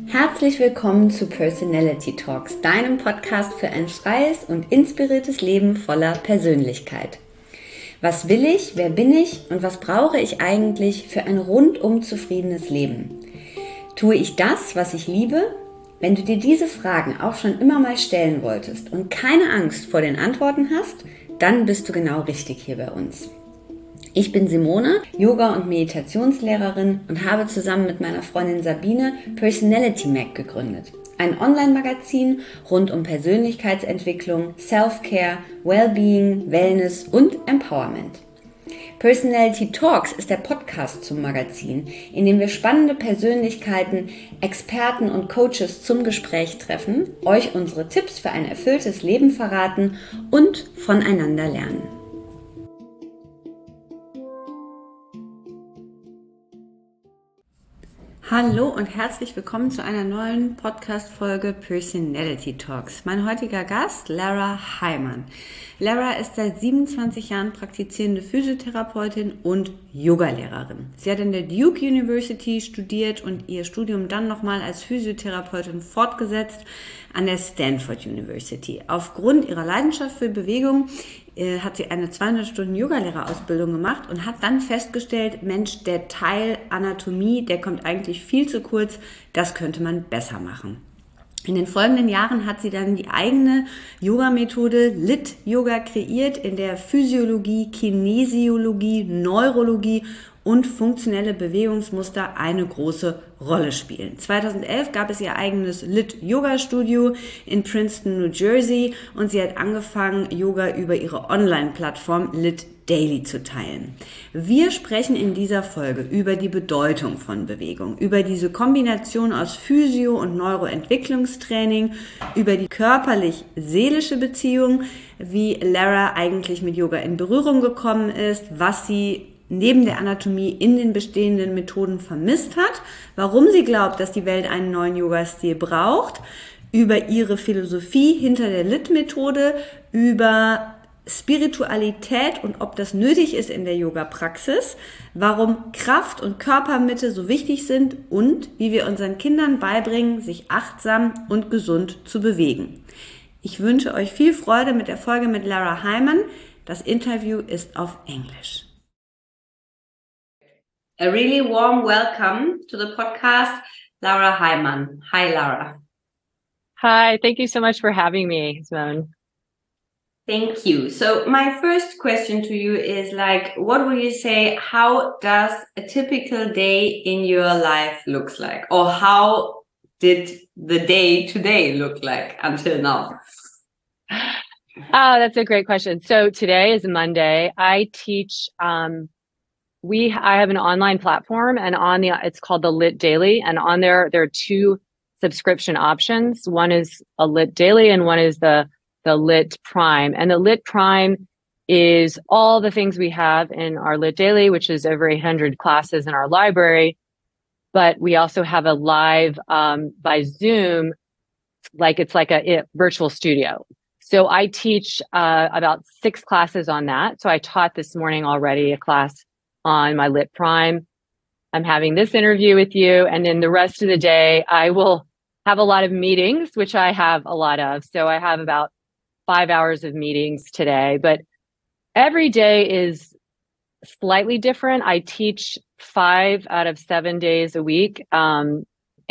Herzlich willkommen zu Personality Talks, deinem Podcast für ein freies und inspiriertes Leben voller Persönlichkeit. Was will ich, wer bin ich und was brauche ich eigentlich für ein rundum zufriedenes Leben? Tue ich das, was ich liebe? Wenn du dir diese Fragen auch schon immer mal stellen wolltest und keine Angst vor den Antworten hast, dann bist du genau richtig hier bei uns. Ich bin Simone, Yoga- und Meditationslehrerin und habe zusammen mit meiner Freundin Sabine Personality Mag gegründet. Ein Online-Magazin rund um Persönlichkeitsentwicklung, Self-Care, Wellbeing, Wellness und Empowerment. Personality Talks ist der Podcast zum Magazin, in dem wir spannende Persönlichkeiten, Experten und Coaches zum Gespräch treffen, euch unsere Tipps für ein erfülltes Leben verraten und voneinander lernen. Hallo und herzlich willkommen zu einer neuen Podcast-Folge Personality Talks. Mein heutiger Gast, Lara Heimann. Lara ist seit 27 Jahren praktizierende Physiotherapeutin und Yogalehrerin. Sie hat in der Duke University studiert und ihr Studium dann nochmal als Physiotherapeutin fortgesetzt an der Stanford University. Aufgrund ihrer Leidenschaft für Bewegung hat sie eine 200-Stunden-Yogalehrerausbildung gemacht und hat dann festgestellt, Mensch, der Teil Anatomie, der kommt eigentlich viel zu kurz, das könnte man besser machen. In den folgenden Jahren hat sie dann die eigene Yoga-Methode Lit-Yoga kreiert, in der Physiologie, Kinesiologie, Neurologie und funktionelle Bewegungsmuster eine große Rolle spielen. 2011 gab es ihr eigenes Lit-Yoga-Studio in Princeton, New Jersey und sie hat angefangen, Yoga über ihre Online-Plattform Lit Daily zu teilen. Wir sprechen in dieser Folge über die Bedeutung von Bewegung, über diese Kombination aus Physio- und Neuroentwicklungstraining, über die körperlich-seelische Beziehung, wie Lara eigentlich mit Yoga in Berührung gekommen ist, was sie neben der Anatomie in den bestehenden Methoden vermisst hat, warum sie glaubt, dass die Welt einen neuen Yoga-Stil braucht, über ihre Philosophie hinter der Lit-Methode, über Spiritualität und ob das nötig ist in der Yoga-Praxis, warum Kraft und Körpermitte so wichtig sind und wie wir unseren Kindern beibringen, sich achtsam und gesund zu bewegen. Ich wünsche euch viel Freude mit der Folge mit Lara Heimann. Das Interview ist auf Englisch. A really warm welcome to the podcast, Lara Heimann. Hi, Lara. Hi, thank you so much for having me, Simone. Thank you. So my first question to you is what would you say, how does a typical day in your life looks like? Or how did the day today look like until now? Oh, that's a great question. So today is Monday. I teach, I have an online platform and it's called the Lit Daily. And on there are two subscription options. One is a Lit Daily and one is the Lit Prime. And the Lit Prime is all the things we have in our Lit Daily, which is over 800 classes in our library. But we also have a live, by Zoom, it's like a virtual studio. So I teach, about 6 classes on that. So I taught this morning already a class on my Lit Prime. I'm having this interview with you. And then the rest of the day, I will have a lot of meetings, which I have a lot of. So I have about 5 hours of meetings today, but every day is slightly different. I teach 5 out of 7 days a week. And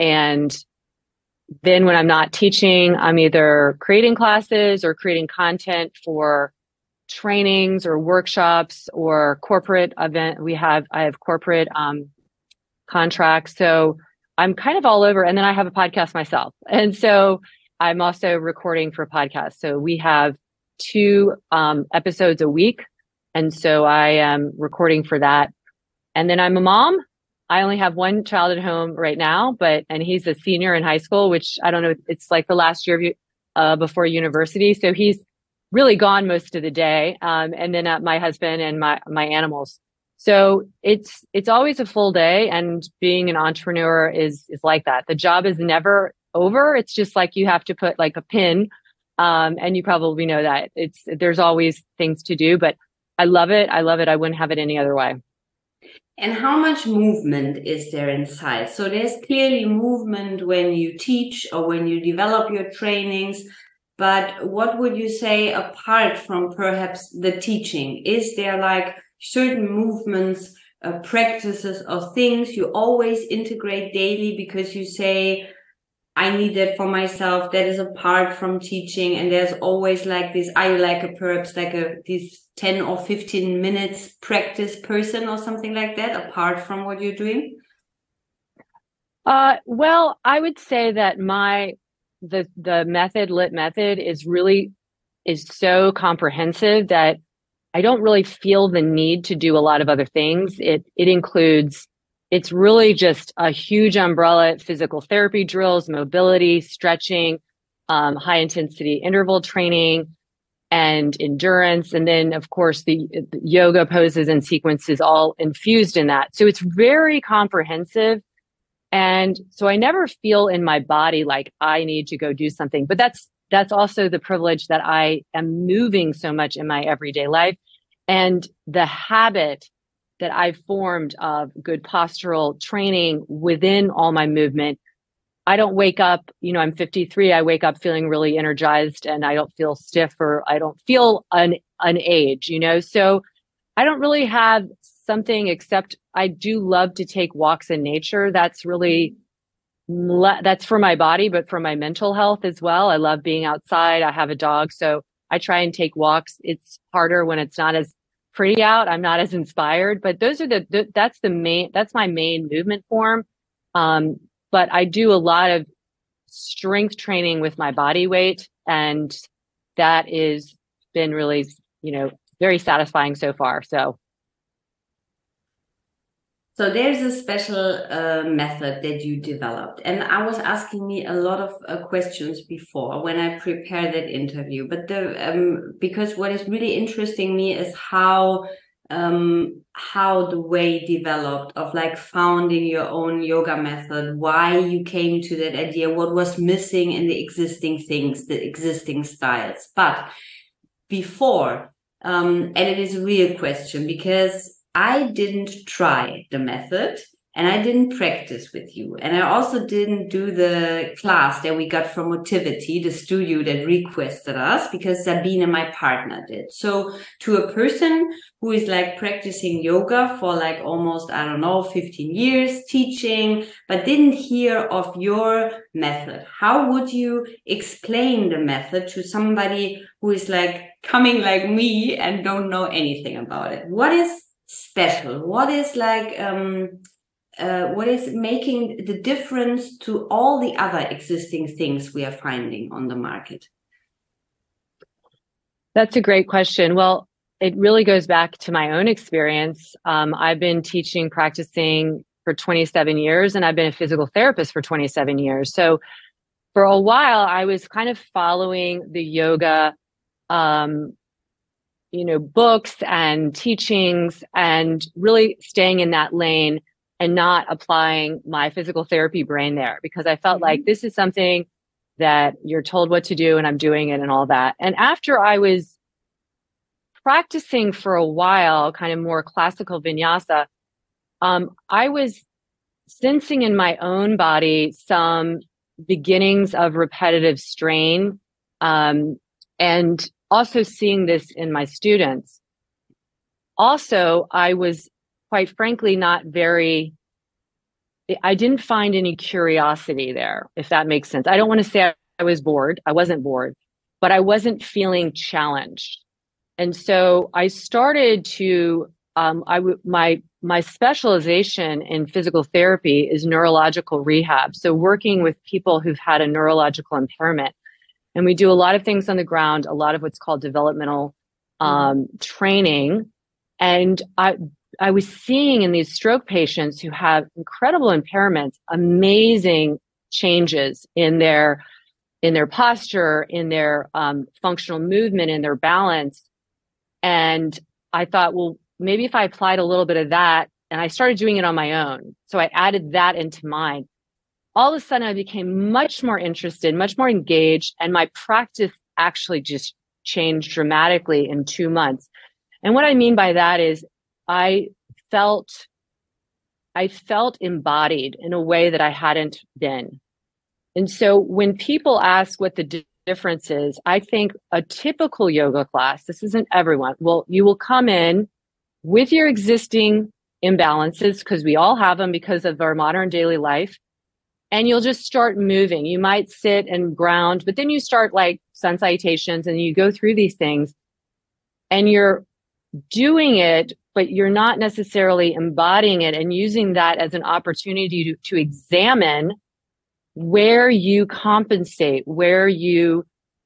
then when I'm not teaching, I'm either creating classes or creating content for trainings or workshops or corporate event. I have corporate contracts. So I'm kind of all over. And then I have a podcast myself. And so I'm also recording for podcasts. So we have 2 episodes a week. And so I am recording for that. And then I'm a mom. I only have one child at home right now, and he's a senior in high school, which I don't know, it's like the last year before university. So he's really gone most of the day. And then my husband and my animals. So it's always a full day, and being an entrepreneur is like that. The job is never over. It's just like you have to put like a pin. And you probably know that there's always things to do, but I love it. I love it. I wouldn't have it any other way. And how much movement is there inside? So there's clearly movement when you teach or when you develop your trainings, but what would you say apart from perhaps the teaching? Is there like certain movements, practices or things you always integrate daily because you say, I need that for myself, that is apart from teaching, and there's always like this, are you like a perhaps like this 10 or 15 minutes practice person or something like that apart from what you're doing? Well, I would say that the method, LIT method, is so comprehensive that I don't really feel the need to do a lot of other things. It's really just a huge umbrella: physical therapy drills, mobility, stretching, high intensity interval training, and endurance. And then, of course, the yoga poses and sequences all infused in that. So it's very comprehensive. And so I never feel in my body like I need to go do something. But that's also the privilege that I am moving so much in my everyday life. And the habit that I've formed of good postural training within all my movement. I don't wake up, I'm 53. I wake up feeling really energized, and I don't feel stiff, or I don't feel an age, So I don't really have something, except I do love to take walks in nature. That's for my body, but for my mental health as well. I love being outside. I have a dog, so I try and take walks. It's harder when it's not as pretty out. I'm not as inspired, but that's my main movement form. But I do a lot of strength training with my body weight, and that is been really, very satisfying so far. So there's a special method that you developed, and I was asking me a lot of questions before when I prepared that interview. But because what is really interesting me is how the way developed of like founding your own yoga method, why you came to that idea, what was missing in the existing things, the existing styles. But before, and it is a real question because I didn't try the method and I didn't practice with you. And I also didn't do the class that we got from Motivity, the studio that requested us, because Sabine, my partner, did. So to a person who is like practicing yoga for like almost, 15 years, teaching, but didn't hear of your method, how would you explain the method to somebody who is like coming like me and don't know anything about it? What is special? What is like, what is making the difference to all the other existing things we are finding on the market? That's a great question. Well, it really goes back to my own experience. I've been practicing for 27 years, and I've been a physical therapist for 27 years. So for a while, I was kind of following the yoga, books and teachings, and really staying in that lane and not applying my physical therapy brain there, because I felt like this is something that you're told what to do and I'm doing it and all that. And after I was practicing for a while, kind of more classical vinyasa, I was sensing in my own body some beginnings of repetitive strain, and also seeing this in my students. Also, I was quite frankly I didn't find any curiosity there, if that makes sense. I don't want to say I was bored. I wasn't bored, but I wasn't feeling challenged. And so I started to, my specialization in physical therapy is neurological rehab. So working with people who've had a neurological impairment. And we do a lot of things on the ground, a lot of what's called developmental training. And I was seeing in these stroke patients who have incredible impairments, amazing changes in their posture, in their functional movement, in their balance. And I thought, well, maybe if I applied a little bit of that, and I started doing it on my own. So I added that into mine. All of a sudden I became much more interested, much more engaged, and my practice actually just changed dramatically in 2 months. And what I mean by that is I felt I felt embodied in a way that I hadn't been. And so when people ask what the difference is, I think a typical yoga class, this isn't everyone, well, you will come in with your existing imbalances, because we all have them because of our modern daily life, and you'll just start moving. You might sit and ground, but then you start like sun salutations and you go through these things and you're doing it, but you're not necessarily embodying it and using that as an opportunity to examine where you compensate, where you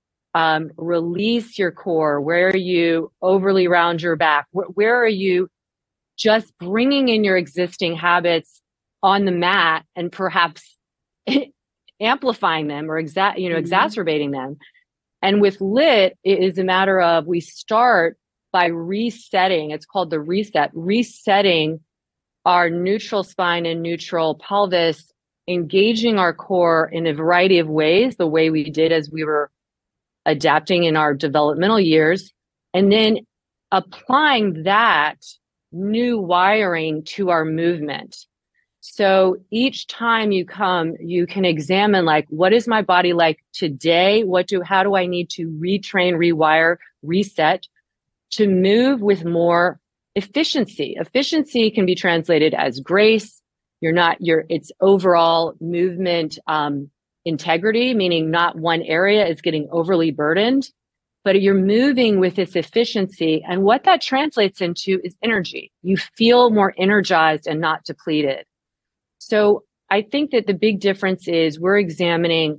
release your core, where you overly round your back, where are you just bringing in your existing habits on the mat and perhaps amplifying them or exacerbating them. And with LIT, it is a matter of, we start by resetting. It's called the reset, resetting our neutral spine and neutral pelvis, engaging our core in a variety of ways, the way we did as we were adapting in our developmental years, and then applying that new wiring to our movement. So each time you come, you can examine, like, what is my body like today? How do I need to retrain, rewire, reset to move with more efficiency? Efficiency can be translated as grace. It's overall movement integrity, meaning not one area is getting overly burdened, but you're moving with this efficiency. And what that translates into is energy. You feel more energized and not depleted. So I think that the big difference is we're examining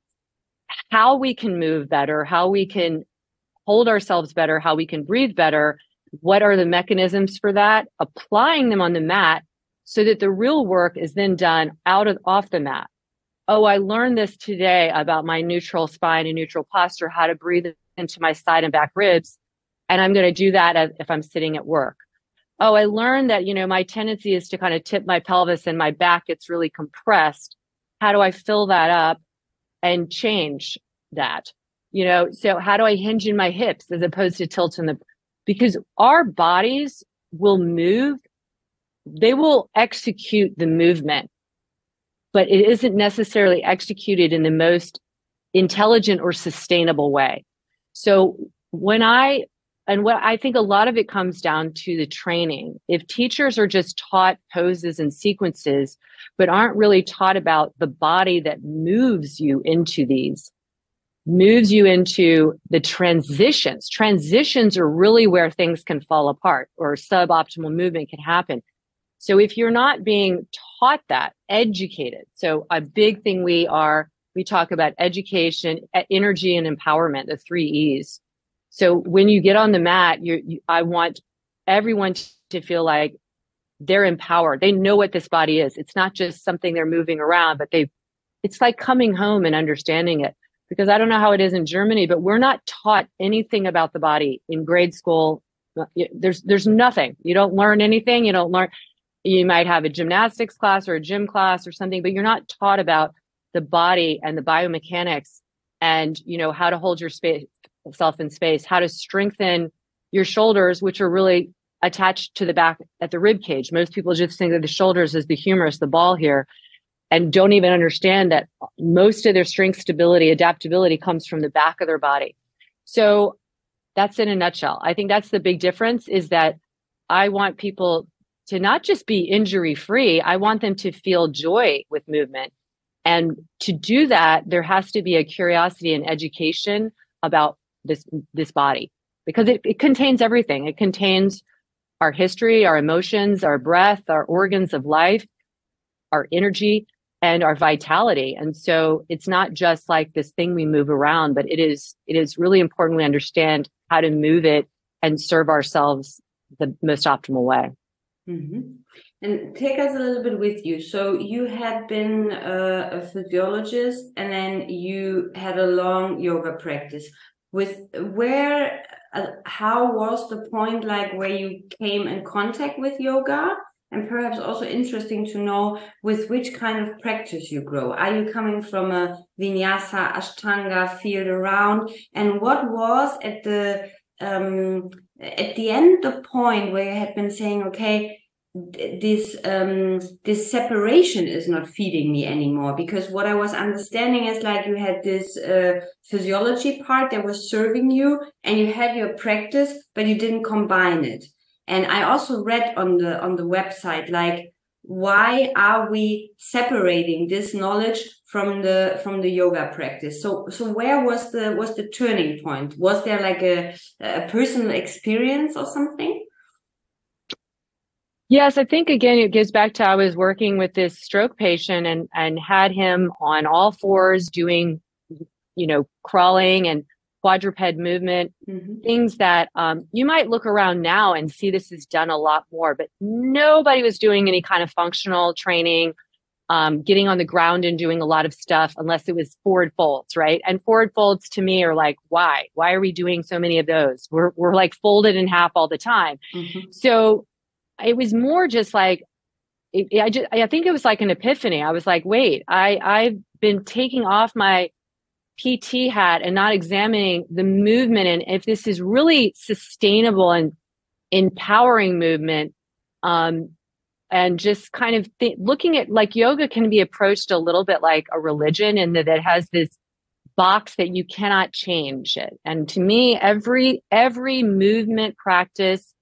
how we can move better, how we can hold ourselves better, how we can breathe better. What are the mechanisms for that? Applying them on the mat so that the real work is then done off the mat. Oh, I learned this today about my neutral spine and neutral posture, how to breathe into my side and back ribs. And I'm going to do that if I'm sitting at work. Oh, I learned that, my tendency is to kind of tip my pelvis and my back gets really compressed. How do I fill that up and change that? So how do I hinge in my hips as opposed to tilt because our bodies will move, they will execute the movement, but it isn't necessarily executed in the most intelligent or sustainable way. So what I think a lot of it comes down to the training. If teachers are just taught poses and sequences, but aren't really taught about the body that moves you into the transitions. Transitions are really where things can fall apart or suboptimal movement can happen. So if you're not being taught that, educated. So a big thing we talk about education, energy, and empowerment, the 3 E's. So when you get on the mat, I want everyone to feel like they're empowered. They know what this body is. It's not just something they're moving around, but it's like coming home and understanding it. Because I don't know how it is in Germany, but we're not taught anything about the body in grade school. There's nothing. You don't learn anything. You might have a gymnastics class or a gym class or something, but you're not taught about the body and the biomechanics and, how to hold yourself in space, how to strengthen your shoulders, which are really attached to the back at the rib cage. Most people just think of the shoulders as the humerus, the ball here, and don't even understand that most of their strength, stability, adaptability comes from the back of their body. So that's in a nutshell. I think that's the big difference, is that I want people to not just be injury free. I want them to feel joy with movement. And to do that, there has to be a curiosity and education about this body, because it contains everything. It contains our history, our emotions, our breath, our organs of life, our energy, and our vitality. And so it's not just like this thing we move around, but it is really important we understand how to move it and serve ourselves the most optimal way. Mm-hmm. And take us a little bit with you. So you had been a physiologist, and then you had a long yoga practice. How was the point like where you came in contact with yoga? And perhaps also interesting to know with which kind of practice you grow. Are you coming from a Vinyasa, Ashtanga field around? And what was at the end the point where you had been saying, okay, this separation is not feeding me anymore, because what I was understanding is like you had this physiology part that was serving you, and you had your practice, but you didn't combine it. And I also read on the website, like, why are we separating this knowledge from the yoga practice? So where was the turning point? Was there like a personal experience or something? Yes, I think again, it goes back to I was working with this stroke patient and had him on all fours doing, crawling and quadruped movement, things that you might look around now and see this is done a lot more, but nobody was doing any kind of functional training, getting on the ground and doing a lot of stuff unless it was forward folds, right? And forward folds to me are like, why? Why are we doing so many of those? We're like folded in half all the time. So it was more just like, I think it was like an epiphany. I was like, wait, I've been taking off my PT hat and not examining the movement, and if this is really sustainable and empowering movement, and just kind of looking at like yoga can be approached a little bit like a religion, and that it has this box that you cannot change it. And to me, every movement practice,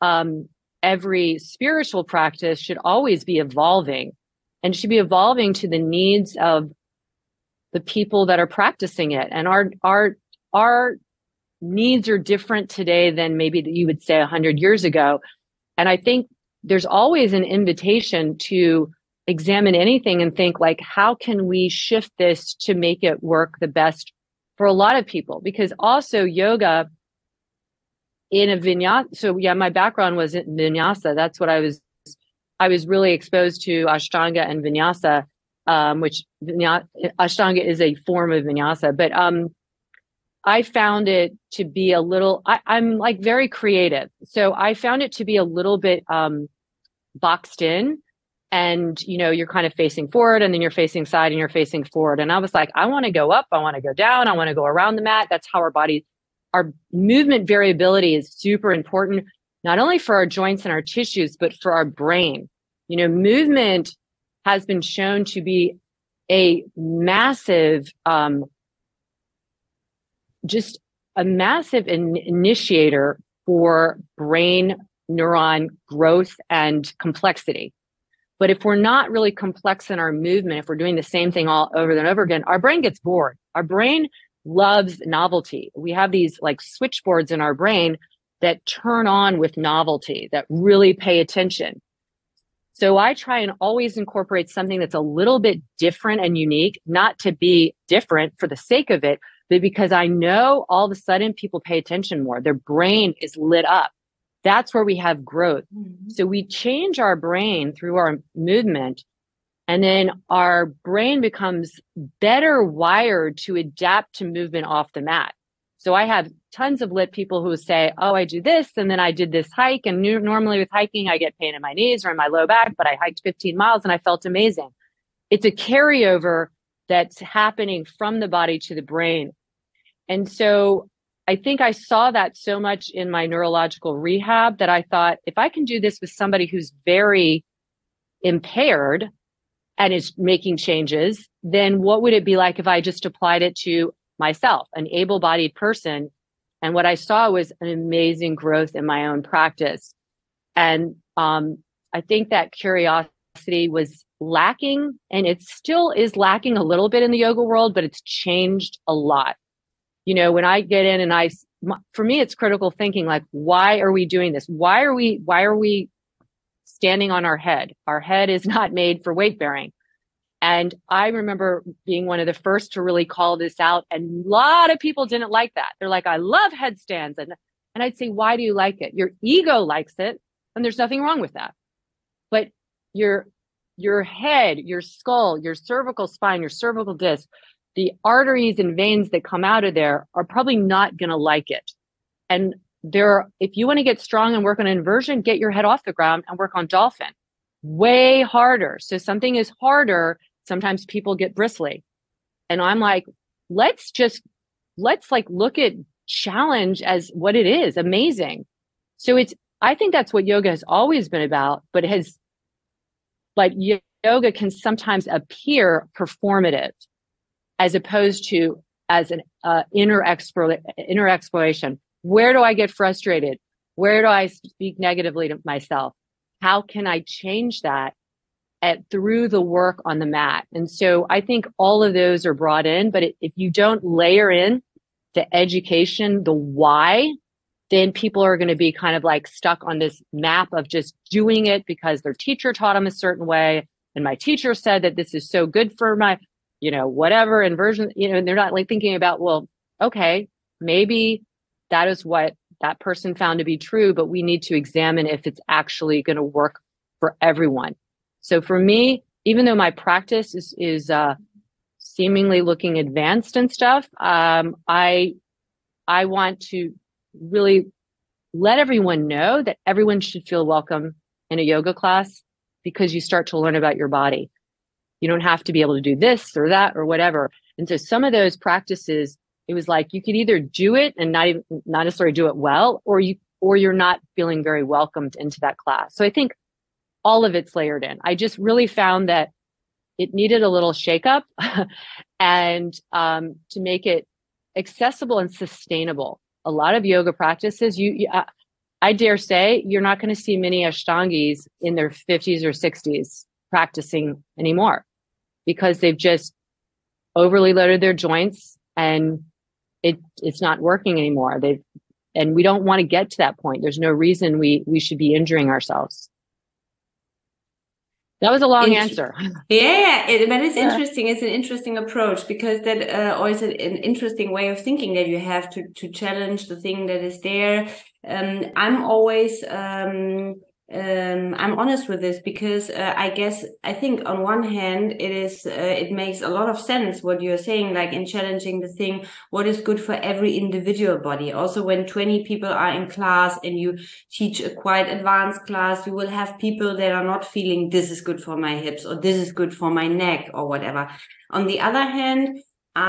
every spiritual practice should always be evolving, and should be evolving to the needs of the people that are practicing it. And our needs are different today than maybe you would say 100 years ago. And I think there's always an invitation to examine anything and think like, how can we shift this to make it work the best for a lot of people? Because also yoga in a vinyasa. So yeah, my background was in vinyasa. That's what I was really exposed to Ashtanga and vinyasa, which Ashtanga is a form of vinyasa, but I found it to be a little, I'm like very creative. So I found it to be a little bit boxed in, and, you're kind of facing forward, and then you're facing side, and you're facing forward. And I was like, I want to go up. I want to go down. I want to go around the mat. That's how our movement variability is super important, not only for our joints and our tissues, but for our brain. Movement has been shown to be a massive, just a massive initiator for brain neuron growth and complexity. But if we're not really complex in our movement, if we're doing the same thing all over and over again, our brain gets bored. Our brain loves novelty. We have these like switchboards in our brain that turn on with novelty, that really pay attention. So I try and always incorporate something that's a little bit different and unique, not to be different for the sake of it, but because I know all of a sudden people pay attention more. Their brain is lit up. That's where we have growth. So we change our brain through our movement, and then our brain becomes better wired to adapt to movement off the mat. So I have tons of lit people who say, oh, I do this, and then I did this hike. And normally with hiking, I get pain in my knees or in my low back, but I hiked 15 miles and I felt amazing. It's a carryover that's happening from the body to the brain. And so I think I saw that so much in my neurological rehab that I thought, if I can do this with somebody who's very impaired and is making changes, then what would it be like if I just applied it to myself, an able-bodied person? And what I saw was an amazing growth in my own practice. And I think that curiosity was lacking, and it still is lacking a little bit in the yoga world, but it's changed a lot. When I get in and for me, it's critical thinking, like, why are we doing this? Why are we standing on our head? Our head is not made for weight bearing. And I remember being one of the first to really call this out. And a lot of people didn't like that. They're like, I love headstands. And I'd say, why do you like it? Your ego likes it. And there's nothing wrong with that. But your head, your skull, your cervical spine, your cervical disc, the arteries and veins that come out of there are probably not going to like it. And if you want to get strong and work on inversion, get your head off the ground and work on dolphin. Way harder. So something is harder. Sometimes people get bristly. And I'm like, let's like look at challenge as what it is, amazing. So it's I think that's what yoga has always been about, but it has, like, yoga can sometimes appear performative as opposed to as an inner exploration. Where do I get frustrated? Where do I speak negatively to myself? How can I change that through the work on the mat? And so I think all of those are brought in, but if you don't layer in the education, the why, then people are going to be kind of like stuck on this map of just doing it because their teacher taught them a certain way. And my teacher said that this is so good for my, whatever inversion, and they're not like thinking about, well, okay, maybe that is what that person found to be true, but we need to examine if it's actually going to work for everyone. So for me, even though my practice is seemingly looking advanced and stuff, I want to really let everyone know that everyone should feel welcome in a yoga class, because you start to learn about your body. You don't have to be able to do this or that or whatever. And so some of those practices, it was like you could either do it and not necessarily do it well, or you're not feeling very welcomed into that class. So I think all of it's layered in. I just really found that it needed a little shakeup and to make it accessible and sustainable. A lot of yoga practices, I dare say, you're not going to see many Ashtangis in their 50s or 60s practicing anymore, because they've just overly loaded their joints and it's not working anymore. And we don't want to get to that point. There's no reason we should be injuring ourselves. That was a long answer. Yeah, but it's interesting. It's an interesting approach, because that always an interesting way of thinking, that you have to challenge the thing that is there. I'm always I'm honest with this, because I think on one hand it makes a lot of sense what you're saying, like in challenging the thing, what is good for every individual body. Also, when 20 people are in class and you teach a quite advanced class, you will have people that are not feeling this is good for my hips or this is good for my neck or whatever. On the other hand,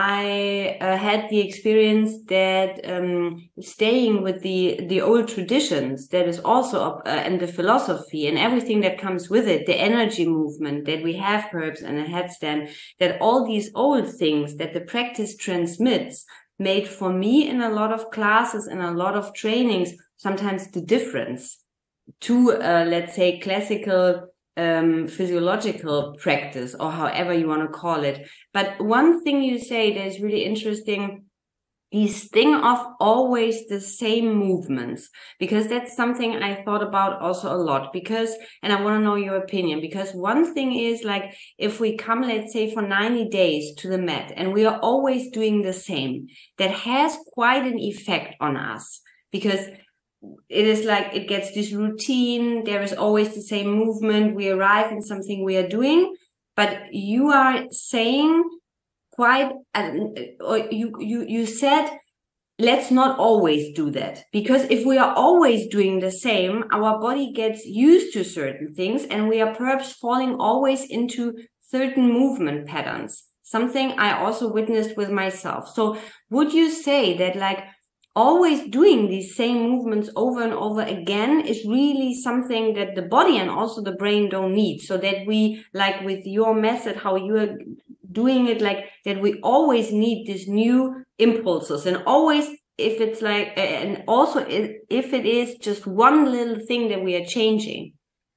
I had the experience that staying with the old traditions, that is also and the philosophy and everything that comes with it, the energy movement that we have perhaps in a headstand, that all these old things that the practice transmits made for me in a lot of classes and a lot of trainings sometimes the difference to let's say classical physiological practice, or however you want to call it. But one thing you say that is really interesting, this thing of always the same movements, because that's something I thought about also a lot, because, and I want to know your opinion, because one thing is like, if we come, let's say for 90 days to the mat and we are always doing the same, that has quite an effect on us, because it is like it gets this routine. There is always the same movement. We arrive in something we are doing, but you are saying quite, or you said, let's not always do that, because if we are always doing the same, our body gets used to certain things and we are perhaps falling always into certain movement patterns. Something I also witnessed with myself. So would you say that like always doing these same movements over and over again is really something that the body and also the brain don't need, so that we, like with your method, how you are doing it, like that we always need these new impulses, and always, if it's like, and also if it is just one little thing that we are changing?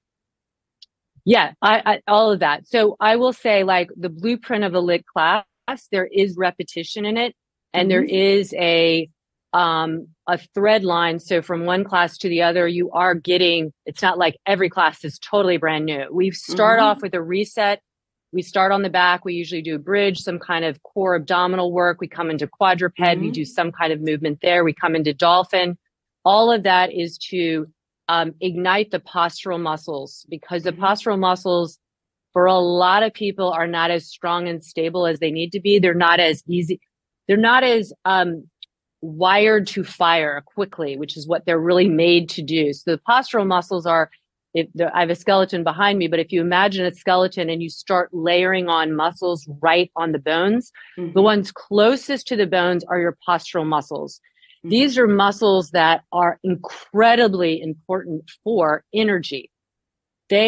Yeah, I all of that. So I will say, like, the blueprint of a lit class, there is repetition in it, and there is a thread line. So from one class to the other, you are getting, it's not like every class is totally brand new. We start off with a reset. We start on the back. We usually do a bridge, some kind of core abdominal work. We come into quadruped. We do some kind of movement there. We come into dolphin. All of that is to ignite the postural muscles, because the postural muscles for a lot of people are not as strong and stable as they need to be. They're not as easy. They're not as wired to fire quickly, which is what they're really made to do. So the postural muscles are, I have a skeleton behind me, but if you imagine a skeleton and you start layering on muscles right on the bones, the ones closest to the bones are your postural muscles. These are muscles that are incredibly important for energy. They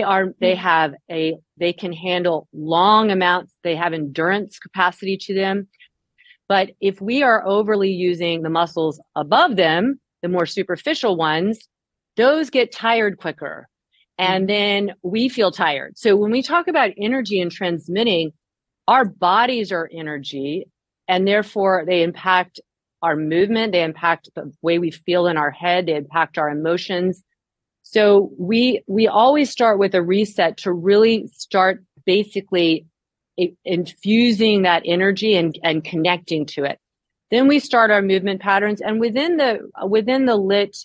can handle long amounts. They have endurance capacity to them. But if we are overly using the muscles above them, the more superficial ones, those get tired quicker. And then we feel tired. So when we talk about energy and transmitting, our bodies are energy, and therefore they impact our movement. They impact the way we feel in our head. They impact our emotions. So we always start with a reset to really start basically infusing that energy and connecting to it. Then we start our movement patterns, and within the lit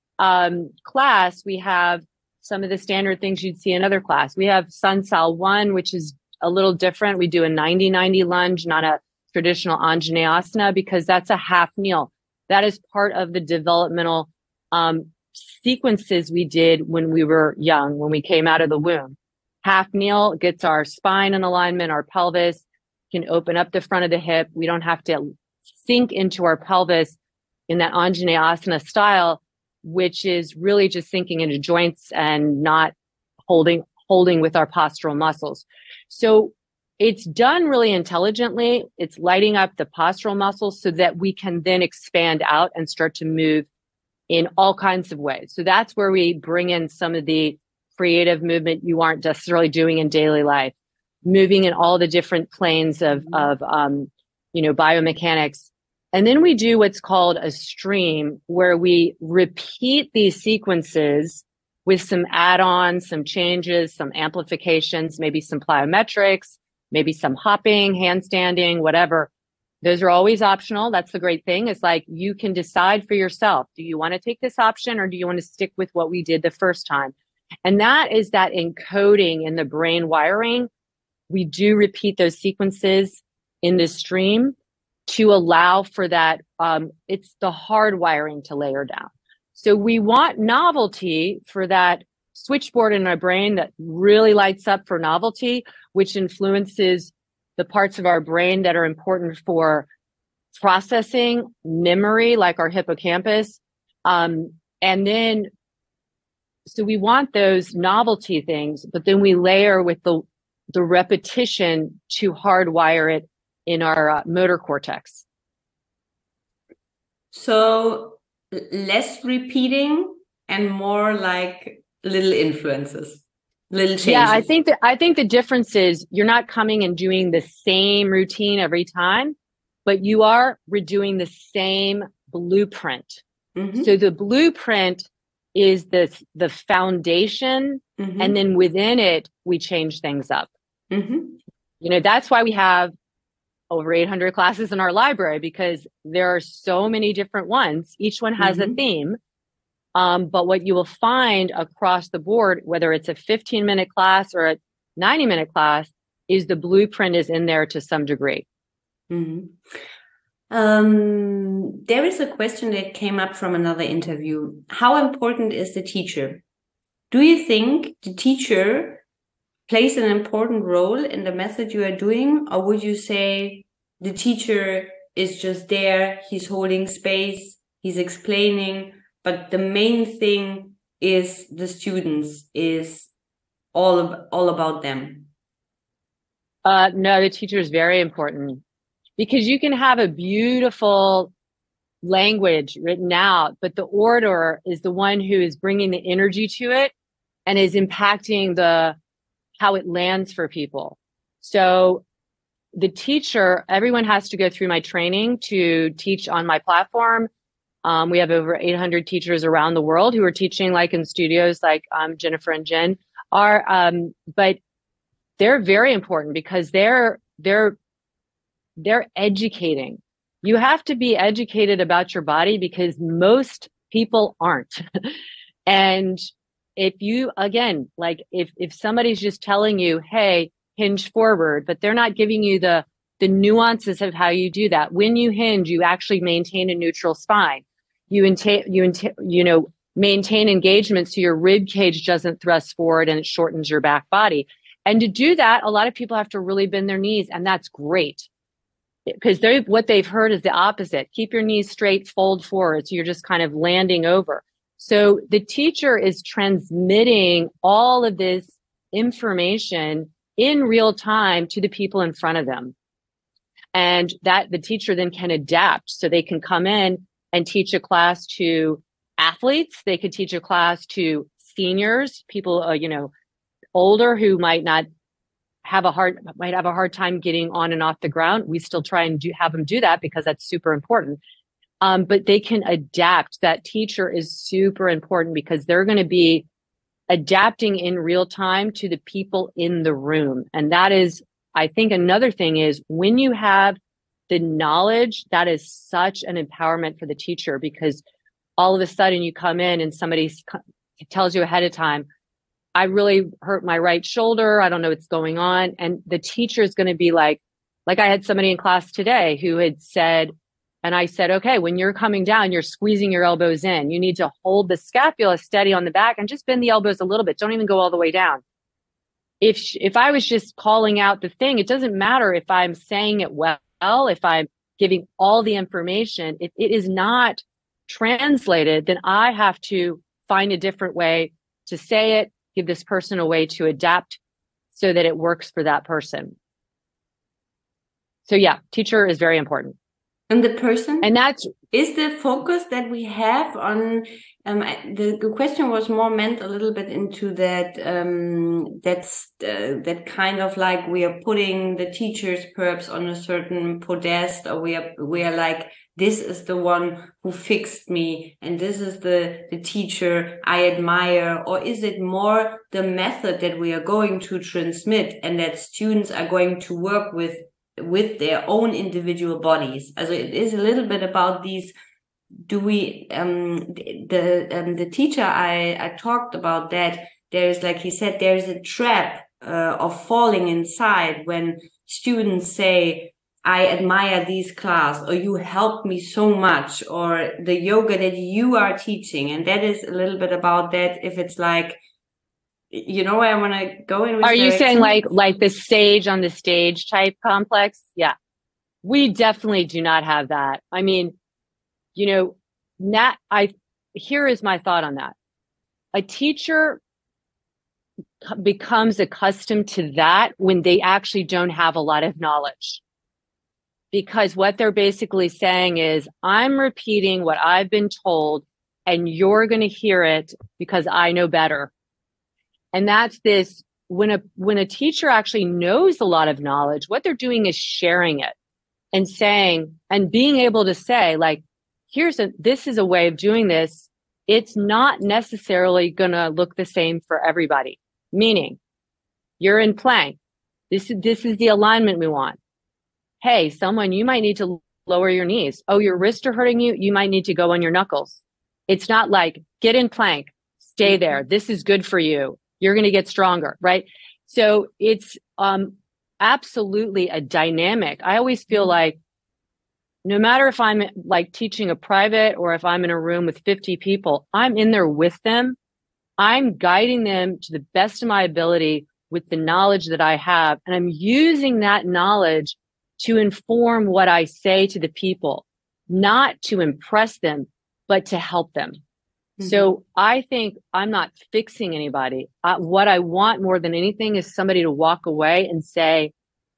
class, we have some of the standard things you'd see in other class. We have Sun Sal 1, which is a little different. We do a 90-90 lunge, not a traditional Anjaneyasana, because that's a half kneel. That is part of the developmental sequences we did when we were young, when we came out of the womb. Half kneel gets our spine in alignment, our pelvis can open up the front of the hip. We don't have to sink into our pelvis in that Anjaneyasana style, which is really just sinking into joints and not holding with our postural muscles. So it's done really intelligently. It's lighting up the postural muscles so that we can then expand out and start to move in all kinds of ways. So that's where we bring in some of the creative movement you aren't necessarily doing in daily life, moving in all the different planes of biomechanics. And then we do what's called a stream, where we repeat these sequences with some add-ons, some changes, some amplifications, maybe some plyometrics, maybe some hopping, handstanding, whatever. Those are always optional. That's the great thing. It's like you can decide for yourself. Do you want to take this option, or do you want to stick with what we did the first time? And that is that encoding in the brain wiring. We do repeat those sequences in the stream to allow for that. It's the hard wiring to layer down. So we want novelty for that switchboard in our brain that really lights up for novelty, which influences the parts of our brain that are important for processing memory, like our hippocampus. And then, so we want those novelty things, but then we layer with the repetition to hardwire it in our motor cortex. So less repeating and more like little influences, little changes. Yeah, I think the difference is you're not coming and doing the same routine every time, but you are redoing the same blueprint. So the blueprint is the foundation, and then within it, we change things up. That's why we have over 800 classes in our library, because there are so many different ones. Each one has a theme. But what you will find across the board, whether it's a 15-minute class or a 90-minute class, is the blueprint is in there to some degree. There is a question that came up from another interview. How important is the teacher? Do you think the teacher plays an important role in the method you are doing? Or would you say the teacher is just there, he's holding space, he's explaining, but the main thing is the students, is all about them? No, the teacher is very important, because you can have a beautiful language written out, but the orator is the one who is bringing the energy to it and is impacting how it lands for people. So the teacher, everyone has to go through my training to teach on my platform. We have over 800 teachers around the world who are teaching, like in studios like Jennifer and Jen are, but they're very important because they're educating. You have to be educated about your body because most people aren't. And if you, again, like if somebody's just telling you, hey, hinge forward, but they're not giving you the nuances of how you do that. When you hinge, you actually maintain a neutral spine. You maintain engagement so your rib cage doesn't thrust forward and it shortens your back body. And to do that, a lot of people have to really bend their knees, and that's great. because what they've heard is the opposite. Keep your knees straight, fold forward. So you're just kind of landing over. So the teacher is transmitting all of this information in real time to the people in front of them. And that the teacher then can adapt. So they can come in and teach a class to athletes. They could teach a class to seniors, people, older who might have a hard time getting on and off the ground. We still try and have them do that because that's super important. But they can adapt. That teacher is super important because they're going to be adapting in real time to the people in the room. And that is, I think another thing is when you have the knowledge, that is such an empowerment for the teacher, because all of a sudden you come in and somebody tells you ahead of time, I really hurt my right shoulder. I don't know what's going on. And the teacher is going to be like I had somebody in class today who had said, and I said, okay, when you're coming down, you're squeezing your elbows in. You need to hold the scapula steady on the back and just bend the elbows a little bit. Don't even go all the way down. If I was just calling out the thing, it doesn't matter if I'm saying it well, if I'm giving all the information, if it is not translated, then I have to find a different way to say it, give this person a way to adapt so that it works for that person. So yeah, teacher is very important. And the person, and that's is the focus that we have on. The question was more meant a little bit into that. That kind of like we are putting the teachers perhaps on a certain podest, or we are like, this is the one who fixed me, and this is the teacher I admire, or is it more the method that we are going to transmit and that students are going to work with their own individual bodies? Also it is a little bit about these. Do we the teacher I talked about that there's, like he said, there's a trap of falling inside when students say, I admire this class, or you helped me so much, or the yoga that you are teaching. And that is a little bit about that. If it's like, you know where I want to go in? Are you saying like the sage on the stage type complex? Yeah, we definitely do not have that. I mean, here is my thought on that. A teacher becomes accustomed to that when they actually don't have a lot of knowledge. Because what they're basically saying is, I'm repeating what I've been told, and you're going to hear it because I know better. And that's this, when a teacher actually knows a lot of knowledge, what they're doing is sharing it and saying, and being able to say, like, this is a way of doing this. It's not necessarily going to look the same for everybody. Meaning, you're in plank. This is the alignment we want. Hey, someone, you might need to lower your knees. Oh, your wrists are hurting you. You might need to go on your knuckles. It's not like, get in plank, stay there. This is good for you. You're going to get stronger, right? So it's absolutely a dynamic. I always feel like no matter if I'm like teaching a private or if I'm in a room with 50 people, I'm in there with them. I'm guiding them to the best of my ability with the knowledge that I have. And I'm using that knowledge to inform what I say to the people, not to impress them, but to help them. Mm-hmm. So I think I'm not fixing anybody. What I want more than anything is somebody to walk away and say,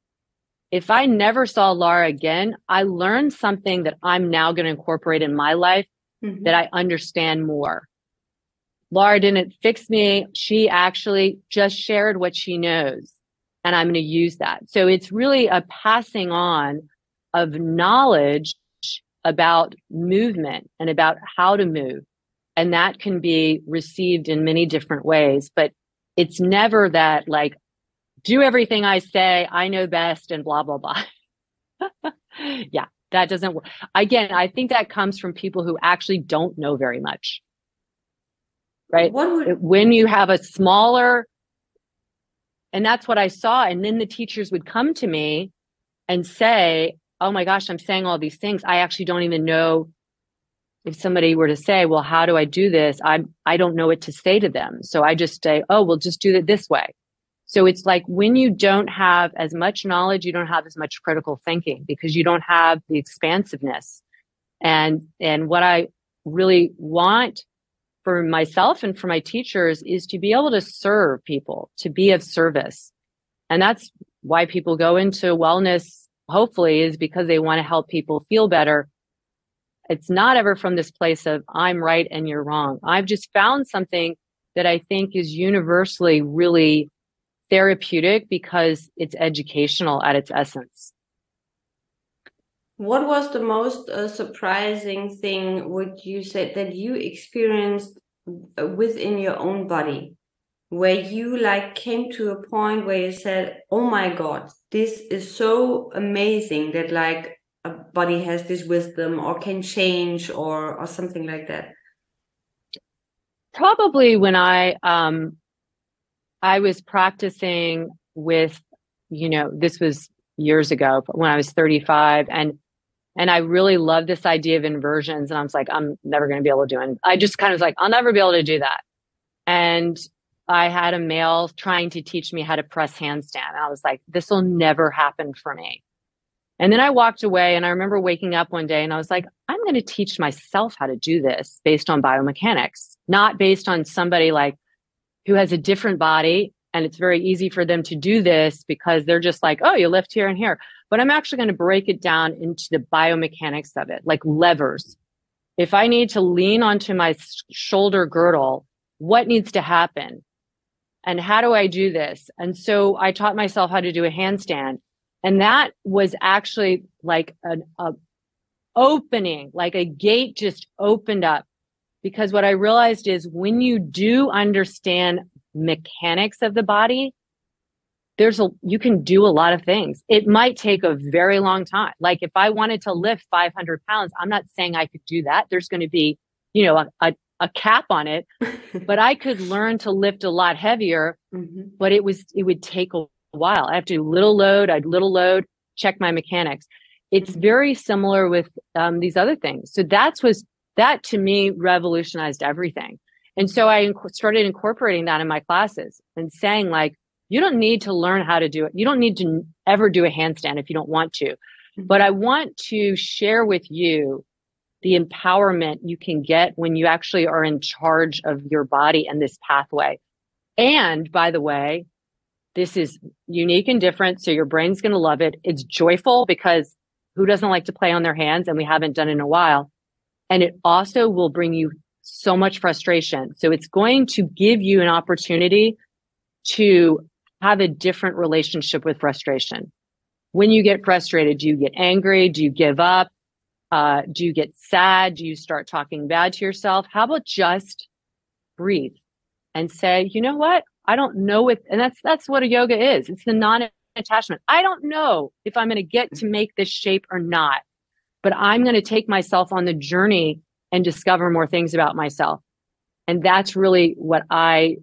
if I never saw Laura again, I learned something that I'm now going to incorporate in my life, mm-hmm. that I understand more. Laura didn't fix me. She actually just shared what she knows, and I'm going to use that. So it's really a passing on of knowledge about movement and about how to move. And that can be received in many different ways, but it's never that like, do everything I say, I know best and blah, blah, blah. Yeah, that doesn't work. Again, I think that comes from people who actually don't know very much, right? When you have a smaller, and that's what I saw. And then the teachers would come to me and say, oh my gosh, I'm saying all these things. I actually don't even know. If somebody were to say, well, how do I do this? I don't know what to say to them. So I just say, oh, we'll just do it this way. So it's like when you don't have as much knowledge, you don't have as much critical thinking because you don't have the expansiveness. And what I really want for myself and for my teachers is to be able to serve people, to be of service. And that's why people go into wellness, hopefully, is because they want to help people feel better. It's not ever from this place of I'm right and you're wrong. I've just found something that I think is universally really therapeutic because it's educational at its essence. What was the most surprising thing, would you say, that you experienced within your own body, where you like came to a point where you said, oh my God, this is so amazing that like a body has this wisdom or can change or something like that? Probably when I was practicing with, this was years ago, but when I was 35, and I really loved this idea of inversions. And I was like, I'm never going to be able to do it. I just kind of was like, I'll never be able to do that. And I had a male trying to teach me how to press handstand. And I was like, this will never happen for me. And then I walked away, and I remember waking up one day and I was like, I'm going to teach myself how to do this based on biomechanics, not based on somebody like who has a different body. And it's very easy for them to do this because they're just like, oh, you lift here and here. But I'm actually going to break it down into the biomechanics of it, like levers. If I need to lean onto my shoulder girdle, what needs to happen? And how do I do this? And so I taught myself how to do a handstand. And that was actually like an opening, like a gate just opened up. Because what I realized is when you do understand mechanics of the body, you can do a lot of things. It might take a very long time. Like if I wanted to lift 500 pounds, I'm not saying I could do that. There's going to be, a cap on it, but I could learn to lift a lot heavier, but it would take a while. I have to do little load, check my mechanics. It's very similar with these other things. So that to me revolutionized everything. And so I started incorporating that in my classes and saying like, you don't need to learn how to do it. You don't need to ever do a handstand if you don't want to. But I want to share with you the empowerment you can get when you actually are in charge of your body and this pathway. And by the way, this is unique and different. So your brain's going to love it. It's joyful because who doesn't like to play on their hands? And we haven't done it in a while. And it also will bring you so much frustration. So it's going to give you an opportunity to have a different relationship with frustration. When you get frustrated, do you get angry? Do you give up? Do you get sad? Do you start talking bad to yourself? How about just breathe and say, you know what? I don't know it. And that's what a yoga is. It's the non-attachment. I don't know if I'm going to get to make this shape or not, but I'm going to take myself on the journey and discover more things about myself. And that's really what I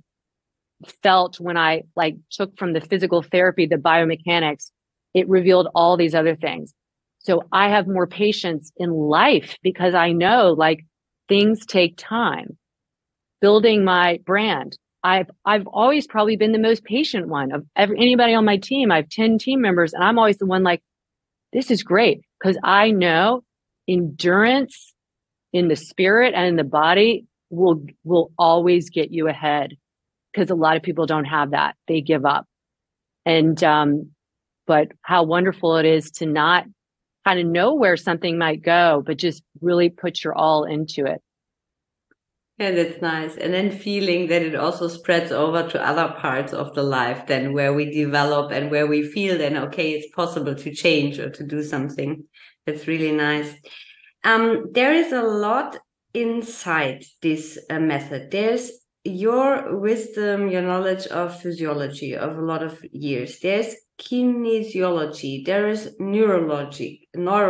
felt when I took from the physical therapy, the biomechanics. It revealed all these other things. So I have more patience in life because I know things take time. Building my brand. I've always probably been the most patient one of anybody on my team. I have 10 team members and I'm always the one this is great because I know endurance in the spirit and in the body will always get you ahead because a lot of people don't have that. They give up. And, but how wonderful it is to not kind of know where something might go, but just really put your all into it. Yeah, that's nice. And then feeling that it also spreads over to other parts of the life then where we develop and where we feel then, okay, it's possible to change or to do something. That's really nice. There is a lot inside this method. There's your wisdom, your knowledge of physiology of a lot of years. There's kinesiology, there is neurology,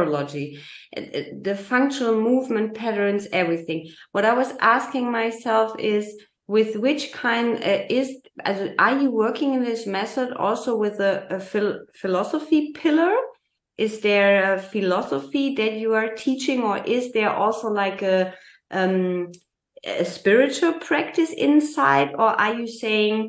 the functional movement patterns, everything. What I was asking myself is, with which kind are you working in this method also with a philosophy pillar? Is there a philosophy that you are teaching, or is there also like a spiritual practice inside, or are you saying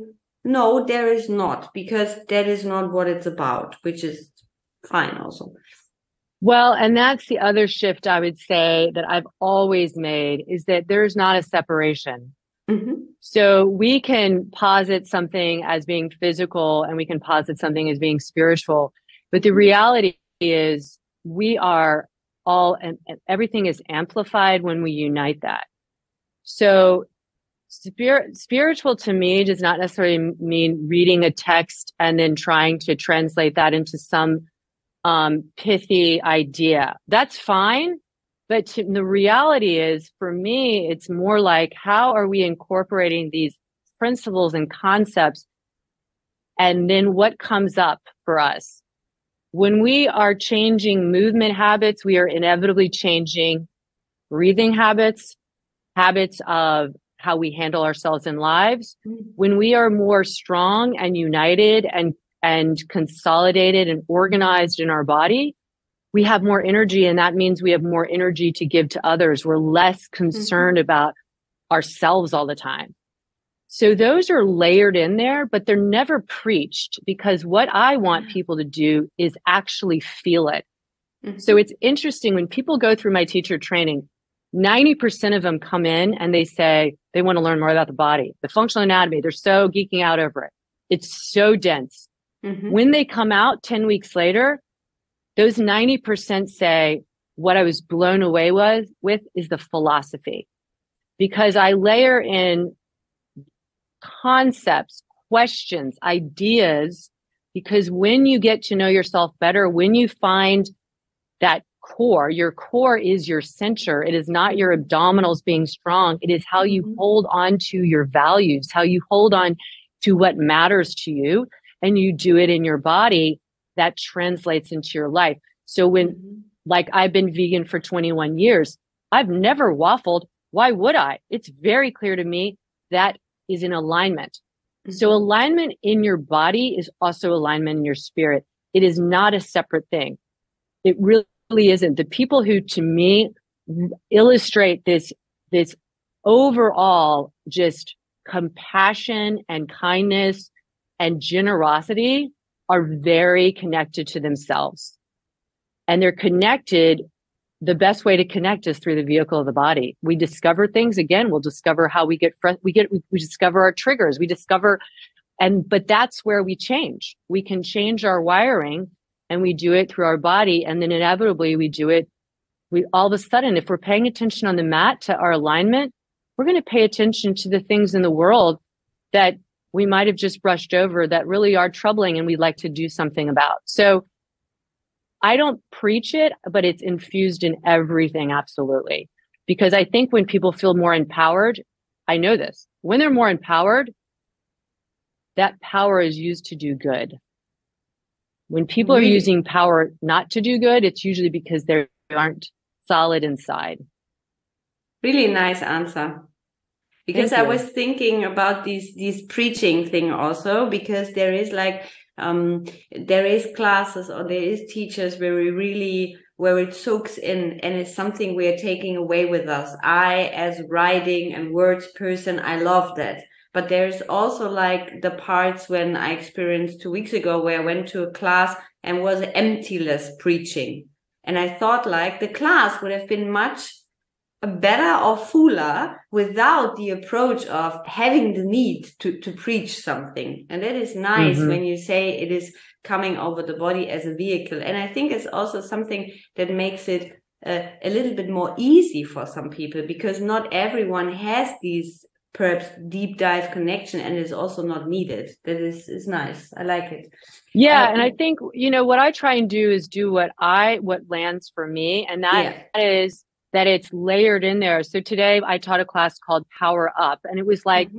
no, there is not, because that is not what it's about, which is fine also. Well, and that's the other shift I would say that I've always made, is that there's not a separation. Mm-hmm. So we can posit something as being physical and we can posit something as being spiritual. But the reality is we are all, and everything is amplified when we unite that. So spiritual to me does not necessarily mean reading a text and then trying to translate that into some pithy idea. That's fine. But the reality is, for me, it's more like, how are we incorporating these principles and concepts? And then what comes up for us? When we are changing movement habits, we are inevitably changing breathing habits, habits of how we handle ourselves in lives. When we are more strong and united and consolidated and organized in our body, we have more energy, and that means we have more energy to give to others. We're less concerned about ourselves all the time. So those are layered in there, but they're never preached, because what I want people to do is actually feel it. So it's interesting, when people go through my teacher training, 90% of them come in and they say they want to learn more about the body, the functional anatomy. They're so geeking out over it. It's so dense. When they come out 10 weeks later, those 90% say, what I was blown away with is the philosophy, because I layer in concepts, questions, ideas, because when you get to know yourself better, when you find that core, your core is your center. It is not your abdominals being strong. It is how you hold on to your values, how you hold on to what matters to you, and you do it in your body. That translates into your life. So when, like, I've been vegan for 21 years, I've never waffled. Why would I? It's very clear to me that is in alignment. So alignment in your body is also alignment in your spirit. It is not a separate thing. It really isn't. The people who, to me, illustrate this overall just compassion and kindness and generosity are very connected to themselves. And they're connected. The best way to connect is through the vehicle of the body. We discover things. Again, we'll discover how we discover our triggers. But that's where we change. We can change our wiring, and we do it through our body. And then inevitably all of a sudden, if we're paying attention on the mat to our alignment, we're going to pay attention to the things in the world that we might have just brushed over that really are troubling and we'd like to do something about. So I don't preach it, but it's infused in everything. Absolutely. Because I think when people feel more empowered, I know this, when they're more empowered, that power is used to do good. When people are using power not to do good, it's usually because they aren't solid inside. Really nice answer. Because I was thinking about these preaching thing also, because there is there is classes or there is teachers where it soaks in and it's something we are taking away with us. I, as writing and words person, I love that. But there's also like the parts when I experienced 2 weeks ago where I went to a class and was emptyless preaching. And I thought like the class would have been much better or fuller without the approach of having the need to preach something. And that is nice when you say it is coming over the body as a vehicle. And I think it's also something that makes it a little bit more easy for some people, because not everyone has these perhaps deep dive connection, and is also not needed. That is nice. I like it. Yeah. And I think, what I try and do is do what lands for me. And that is that it's layered in there. So today I taught a class called Power Up, and it was like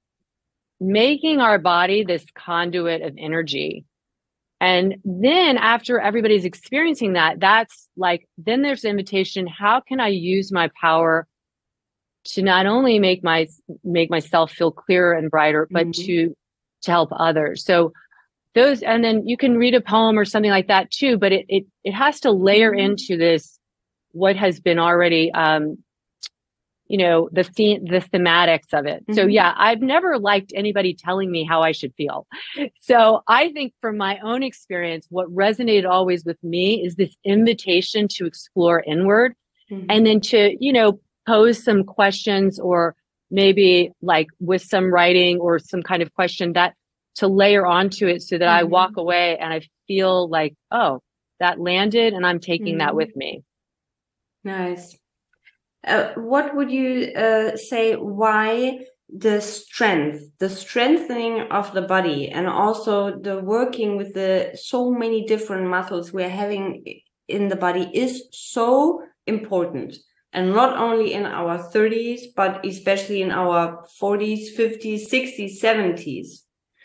making our body this conduit of energy. And then after everybody's experiencing that, that's like, then there's the invitation. How can I use my power to not only make myself feel clearer and brighter, but to help others? So those, and then you can read a poem or something like that too, but it has to layer into this, what has been already the thematics of it. So yeah, I've never liked anybody telling me how I should feel. So I think from my own experience, what resonated always with me is this invitation to explore inward, and then to, pose some questions, or maybe like with some writing or some kind of question that to layer onto it, so that I walk away and I feel like, oh, that landed and I'm taking that with me. Nice. What would you say, why the strengthening of the body, and also the working with the so many different muscles we're having in the body is so important? And not only in our 30s, but especially in our 40s, 50s, 60s, 70s.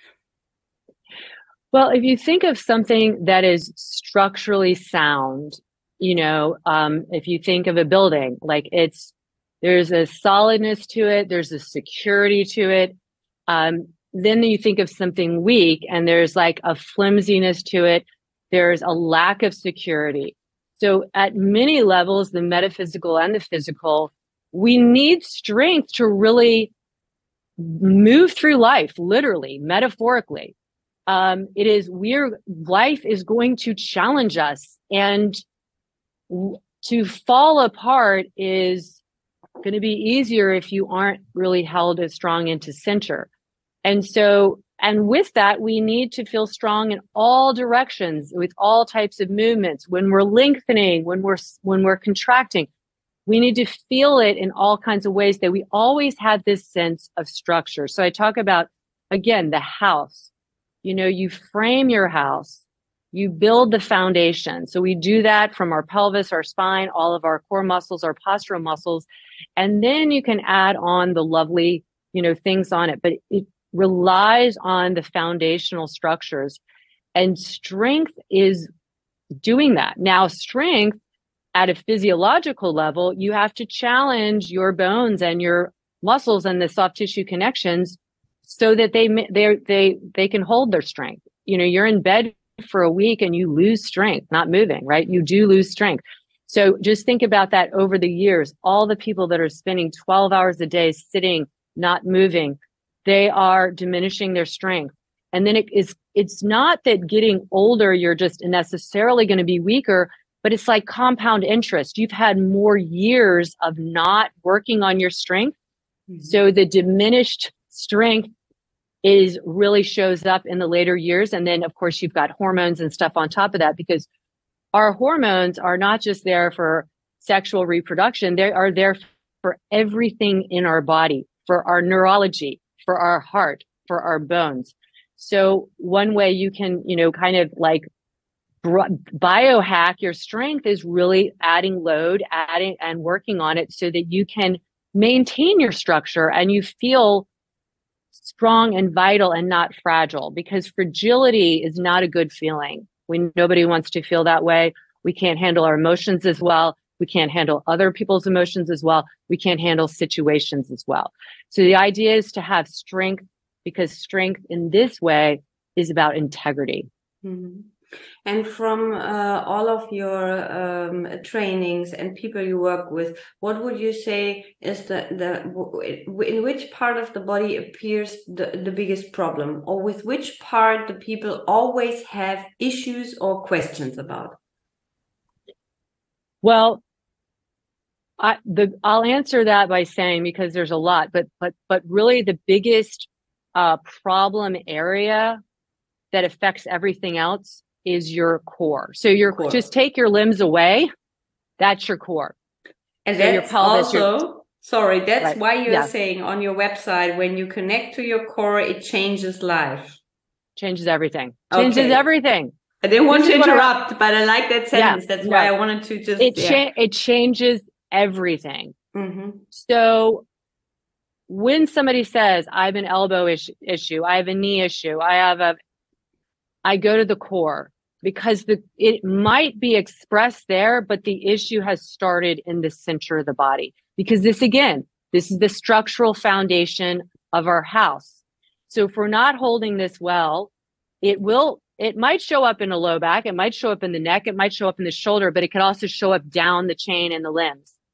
Well, if you think of something that is structurally sound, if you think of a building, like there's a solidness to it, there's a security to it. Then you think of something weak and there's like a flimsiness to it. There's a lack of security. So at many levels, the metaphysical and the physical, we need strength to really move through life, literally, metaphorically. Life is going to challenge us, and to fall apart is going to be easier if you aren't really held as strong into center. And with that, we need to feel strong in all directions with all types of movements. When we're lengthening, when we're contracting, we need to feel it in all kinds of ways, that we always have this sense of structure. So I talk about, again, the house. You frame your house, you build the foundation. So we do that from our pelvis, our spine, all of our core muscles, our postural muscles. And then you can add on the lovely, things on it. But it relies on the foundational structures. And strength is doing that. Now, strength at a physiological level, you have to challenge your bones and your muscles and the soft tissue connections so that they can hold their strength. You're in bed for a week and you lose strength, not moving, right? You do lose strength. So just think about that over the years. All the people that are spending 12 hours a day sitting, not moving, they are diminishing their strength. And then it's not that getting older, you're just necessarily going to be weaker, but it's like compound interest. You've had more years of not working on your strength. So the diminished strength really shows up in the later years. And then of course you've got hormones and stuff on top of that, because our hormones are not just there for sexual reproduction. They are there for everything in our body, for our neurology, for our heart, for our bones. So one way you can, kind of like biohack your strength is really adding load, and working on it so that you can maintain your structure and you feel strong and vital and not fragile, because fragility is not a good feeling. Nobody wants to feel that way. We can't handle our emotions as well. We can't handle other people's emotions as well. We can't handle situations as well. So the idea is to have strength, because strength in this way is about integrity. And from all of your trainings and people you work with, what would you say is in which part of the body appears the biggest problem, or with which part the people always have issues or questions about? Well, I'll answer that by saying, because there's a lot, but really the biggest problem area that affects everything else is your core. So just take your limbs away, that's your core. And so that's your pelvis, that's right. Why you're saying on your website, when you connect to your core, it changes life. Changes everything. Changes everything. I didn't want to interrupt, but I like that sentence. That's why I wanted to just... It changes everything. So when somebody says, I have an elbow issue, I have a knee issue, I go to the core, because it might be expressed there, but the issue has started in the center of the body. Because this is the structural foundation of our house. So if we're not holding this well, it might show up in the low back, it might show up in the neck, it might show up in the shoulder, but it could also show up down the chain in the limbs.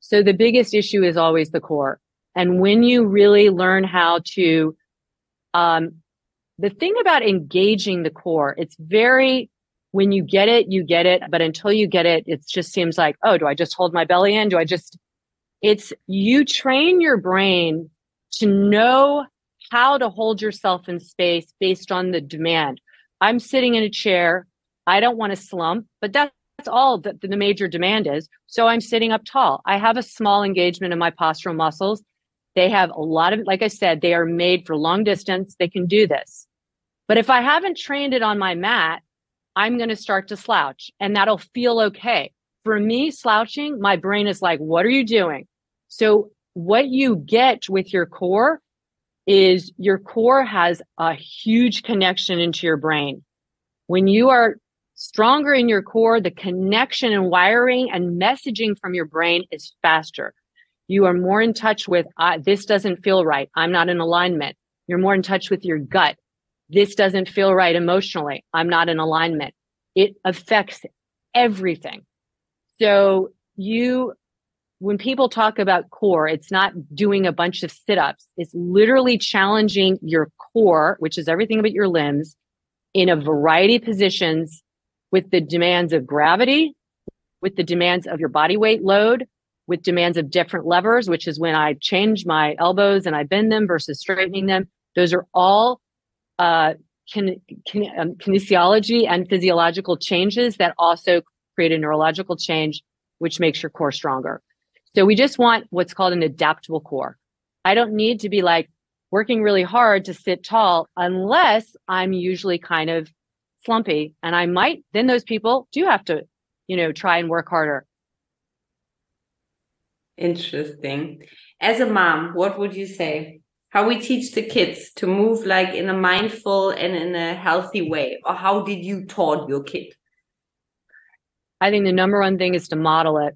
So the biggest issue is always the core. And when you really learn how to, the thing about engaging the core, it's very, when you get it, you get it. But until you get it, it just seems like, oh, do I just hold my belly in? It's you train your brain to know how to hold yourself in space based on the demand. I'm sitting in a chair. I don't want to slump, but that's all that the major demand is. So I'm sitting up tall. I have a small engagement in my postural muscles. They have a lot of, like I said, they are made for long distance. They can do this. But if I haven't trained it on my mat, I'm going to start to slouch, and that'll feel okay. For me, slouching, my brain is like, what are you doing? So what you get with your core is your core has a huge connection into your brain. When you are stronger in your core, the connection and wiring and messaging from your brain is faster. You are more in touch with, this doesn't feel right. I'm not in alignment. You're more in touch with your gut. This doesn't feel right emotionally. I'm not in alignment. It affects everything. So when people talk about core, it's not doing a bunch of sit-ups. It's literally challenging your core, which is everything about your limbs, in a variety of positions with the demands of gravity, with the demands of your body weight load, with demands of different levers, which is when I change my elbows and I bend them versus straightening them. Those are all kinesiology and physiological changes that also create a neurological change, which makes your core stronger. So we just want what's called an adaptable core. I don't need to be like working really hard to sit tall unless I'm usually kind of slumpy, and then those people do have to, try and work harder. Interesting. As a mom, what would you say? How we teach the kids to move like in a mindful and in a healthy way? Or how did you taught your kid? I think the number one thing is to model it.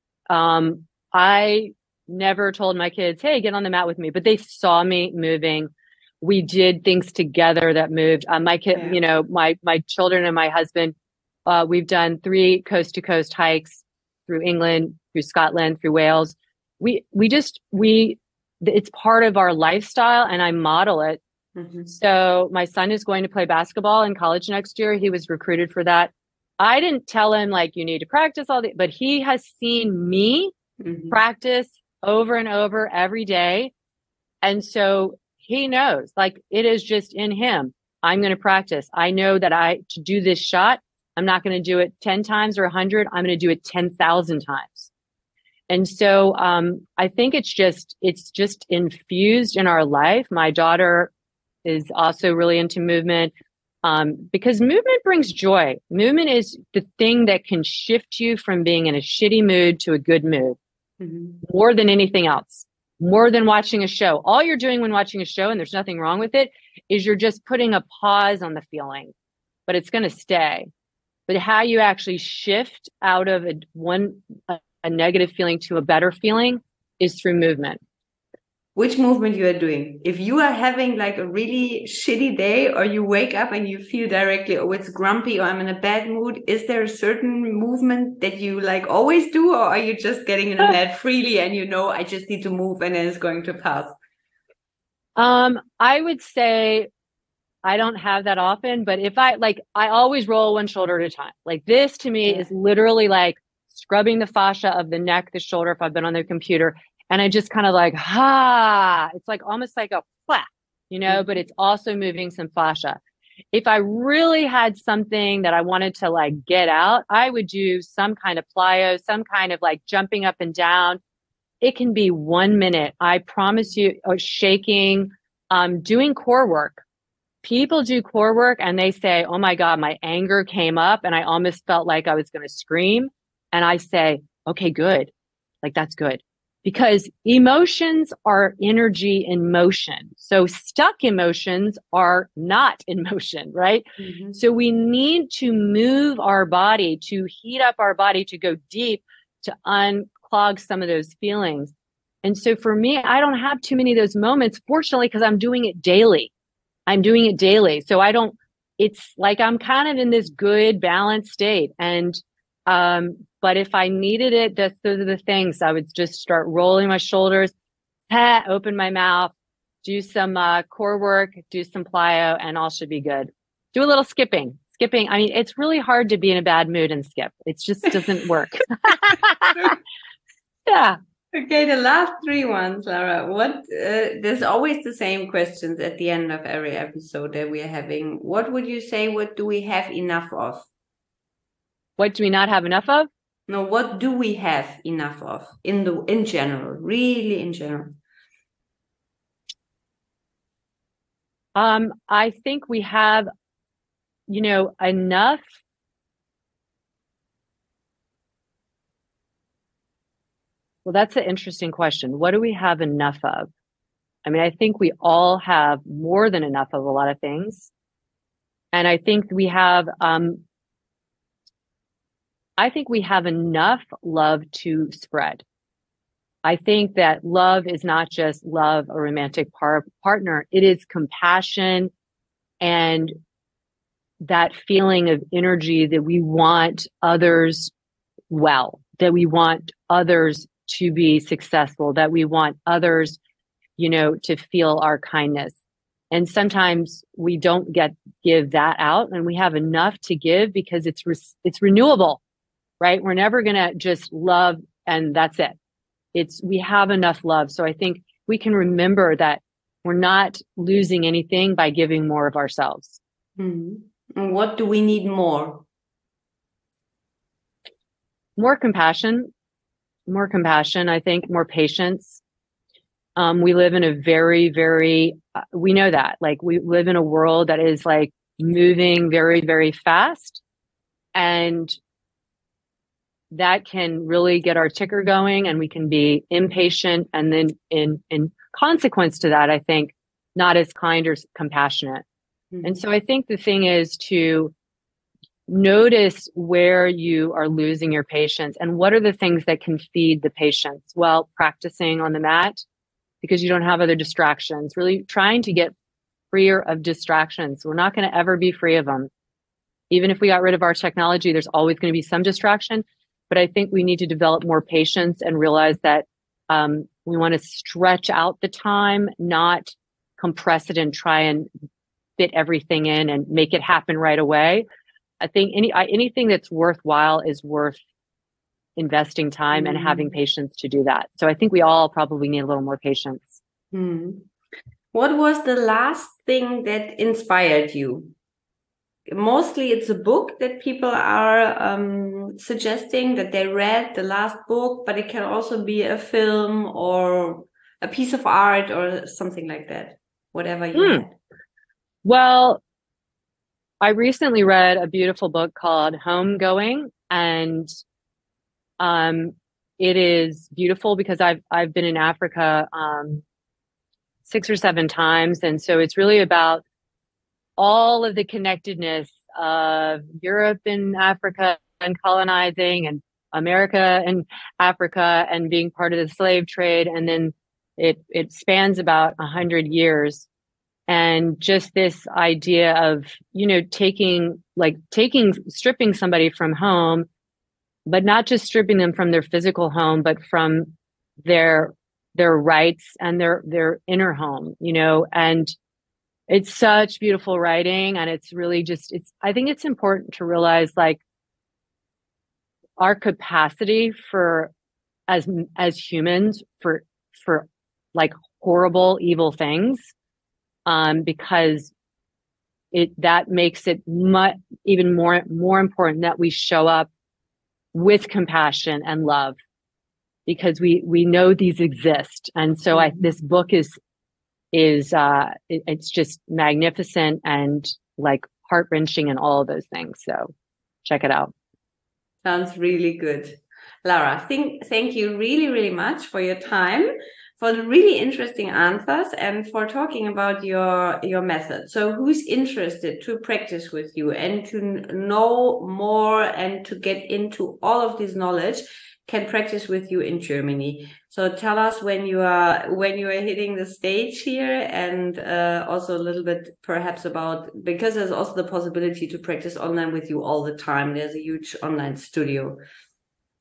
I never told my kids, hey, get on the mat with me, but they saw me moving. We did things together that moved. My kid, my children and my husband, we've done 3 coast to coast hikes through England, through Scotland, through Wales. It's part of our lifestyle, and I model it. Mm-hmm. So my son is going to play basketball in college next year. He was recruited for that. I didn't tell him like you need to practice but he has seen me practice over and over every day. And so he knows, like, it is just in him. I'm going to practice. I know that to do this shot, I'm not going to do it 10 times or 100. I'm going to do it 10,000 times. And so I think it's just infused in our life. My daughter is also really into movement because movement brings joy. Movement is the thing that can shift you from being in a shitty mood to a good mood more than anything else, more than watching a show. All you're doing when watching a show, and there's nothing wrong with it, is you're just putting a pause on the feeling, but it's going to stay. But how you actually shift out of a negative feeling to a better feeling is through movement. Which movement you are doing? If you are having like a really shitty day, or you wake up and you feel directly, oh, it's grumpy, or I'm in a bad mood, is there a certain movement that you like always do, or are you just getting in a mat freely and I just need to move and then it's going to pass? I would say I don't have that often, but if I always roll one shoulder at a time. Like this to me is literally like scrubbing the fascia of the neck, the shoulder, if I've been on the computer. And I just kind of like, it's like almost like a flap, but it's also moving some fascia. If I really had something that I wanted to like get out, I would do some kind of plyo, some kind of like jumping up and down. It can be 1 minute. I promise you, or shaking, doing core work. People do core work and they say, oh my God, my anger came up and I almost felt like I was going to scream. And I say, okay, good. Like, that's good. Because emotions are energy in motion. So stuck emotions are not in motion, right? Mm-hmm. So we need to move our body, to heat up our body, to go deep, to unclog some of those feelings. And so for me, I don't have too many of those moments, fortunately, because I'm doing it daily. So it's like I'm kind of in this good balanced state. And But if I needed it, those are the things. I would just start rolling my shoulders, open my mouth, do some core work, do some plyo, and all should be good. Do a little skipping. Skipping, I mean, it's really hard to be in a bad mood and skip. It just doesn't work. Yeah. Okay, the last three ones, Lara. What? There's always the same questions at the end of every episode that we are having. What would you say? What do we have enough of? What do we not have enough of? No, what do we have enough of in general? Really, in general. I think we have, enough. Well, that's an interesting question. What do we have enough of? I mean, I think we all have more than enough of a lot of things. And I think we have, enough love to spread. I think that love is not just love a romantic partner. It is compassion and that feeling of energy that we want others well, that we want others to be successful, that we want others, to feel our kindness. And sometimes we don't give that out, and we have enough to give because it's renewable, right? We're never going to just love and that's it. We have enough love. So I think we can remember that we're not losing anything by giving more of ourselves. Mm-hmm. And what do we need more? More compassion, I think, more patience. We live in a very, very, we know that, like, we live in a world that is like moving very, very fast. And that can really get our ticker going, and we can be impatient. And then in consequence to that, I think not as kind or compassionate. Mm-hmm. And so I think the thing is to notice where you are losing your patience and what are the things that can feed the patience. Well, practicing on the mat because you don't have other distractions, really trying to get freer of distractions. We're not going to ever be free of them. Even if we got rid of our technology, there's always going to be some distraction. But I think we need to develop more patience and realize that we want to stretch out the time, not compress it and try and fit everything in and make it happen right away. I think anything that's worthwhile is worth investing time and having patience to do that. So I think we all probably need a little more patience. What was the last thing that inspired you? Mostly it's a book that people are suggesting that they read, the last book, but it can also be a film or a piece of art or something like that, whatever you had. Well, I recently read a beautiful book called Homegoing, and it is beautiful because I've been in Africa 6 or 7 times, and so it's really about all of the connectedness of Europe and Africa and colonizing, and America and Africa and being part of the slave trade. And then it spans about 100 years. And just this idea of, stripping somebody from home, but not just stripping them from their physical home, but from their rights and their inner home, and it's such beautiful writing. And it's really I think it's important to realize, like, our capacity for as humans for like horrible, evil things, because that makes it even more important that we show up with compassion and love, because we know these exist. And so this book it's just magnificent and like heart-wrenching and all of those things. So check it out. Sounds really good. Lara, thank you really, really much for your time, for the really interesting answers, and for talking about your method. So who's interested to practice with you and to know more and to get into all of this knowledge can practice with you in Germany. So tell us when you are hitting the stage here, and also a little bit perhaps about, because there's also the possibility to practice online with you all the time. There's a huge online studio.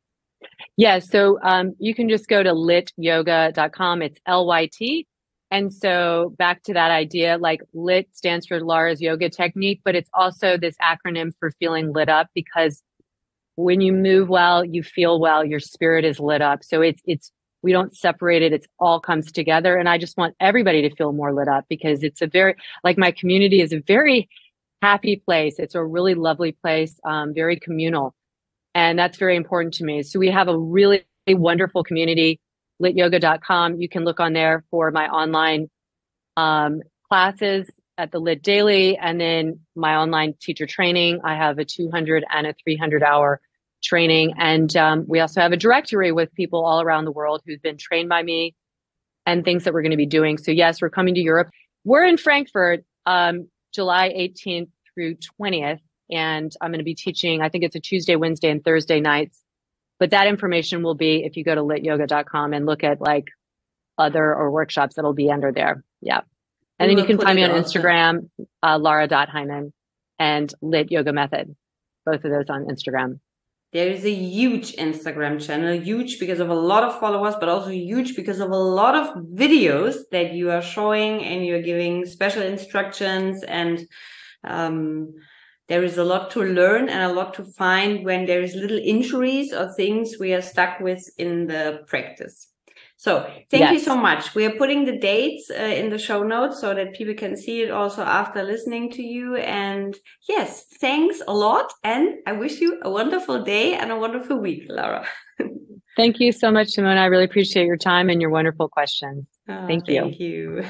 Yeah, so you can just go to lityoga.com. It's LYT. And so back to that idea, like LIT stands for Lara's yoga technique, but it's also this acronym for feeling lit up, because when you move well, you feel well, your spirit is lit up. So it's we don't separate it. It's all comes together. And I just want everybody to feel more lit up, because it's a very, like, my community is a very happy place. It's a really lovely place, very communal. And that's very important to me. So we have a really wonderful community, lityoga.com. You can look on there for my online classes at the Lit Daily, and then my online teacher training. I have a 200 and a 300 hour training. And we also have a directory with people all around the world who've been trained by me and things that we're going to be doing. So yes, we're coming to Europe. We're in Frankfurt, July 18th through 20th. And I'm going to be teaching, I think it's a Tuesday, Wednesday, and Thursday nights. But that information will be, if you go to lityoga.com and look at like other or workshops, that'll be under there. Yeah. And then you can find me on Instagram, Lara.Hyman, and Lit Yoga Method. Both of those on Instagram. There is a huge Instagram channel, huge because of a lot of followers, but also huge because of a lot of videos that you are showing, and you're giving special instructions, and there is a lot to learn and a lot to find when there is little injuries or things we are stuck with in the practice. So thank you so much. We are putting the dates in the show notes so that people can see it also after listening to you. And yes, thanks a lot. And I wish you a wonderful day and a wonderful week, Lara. Thank you so much, Simone. I really appreciate your time and your wonderful questions. Thank you. Thank you.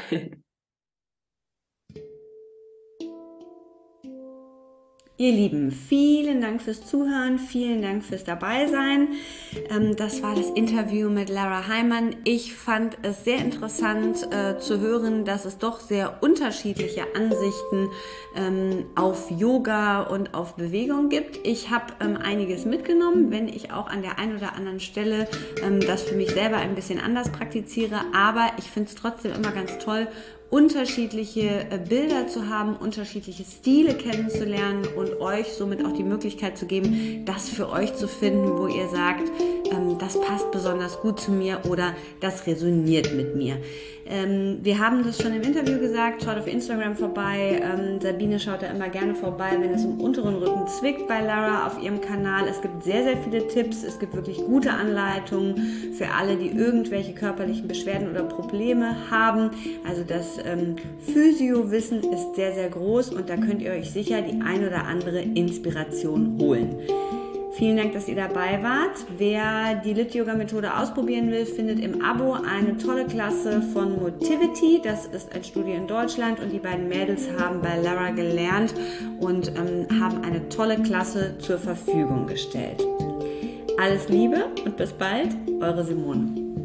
Ihr Lieben, vielen Dank fürs Zuhören, vielen Dank fürs Dabeisein. Das war das Interview mit Lara Hyman. Ich fand es sehr interessant zu hören, dass es doch sehr unterschiedliche Ansichten auf Yoga und auf Bewegung gibt. Ich habe einiges mitgenommen, wenn ich auch an der einen oder anderen Stelle das für mich selber ein bisschen anders praktiziere. Aber ich finde es trotzdem immer ganz toll, unterschiedliche Bilder zu haben, unterschiedliche Stile kennenzulernen und euch somit auch die Möglichkeit zu geben, das für euch zu finden, wo ihr sagt, das passt besonders gut zu mir oder das resoniert mit mir. Wir haben das schon im Interview gesagt, schaut auf Instagram vorbei. Sabine schaut da immer gerne vorbei, wenn es im unteren Rücken zwickt bei Lara auf ihrem Kanal. Es gibt sehr, sehr viele Tipps. Es gibt wirklich gute Anleitungen für alle, die irgendwelche körperlichen Beschwerden oder Probleme haben. Also das Physio-Wissen ist sehr, sehr groß und da könnt ihr euch sicher die ein oder andere Inspiration holen. Vielen Dank, dass ihr dabei wart. Wer die Lit-Yoga-Methode ausprobieren will, findet im Abo eine tolle Klasse von Motivity. Das ist ein Studio in Deutschland und die beiden Mädels haben bei Lara gelernt und haben eine tolle Klasse zur Verfügung gestellt. Alles Liebe und bis bald, eure Simone.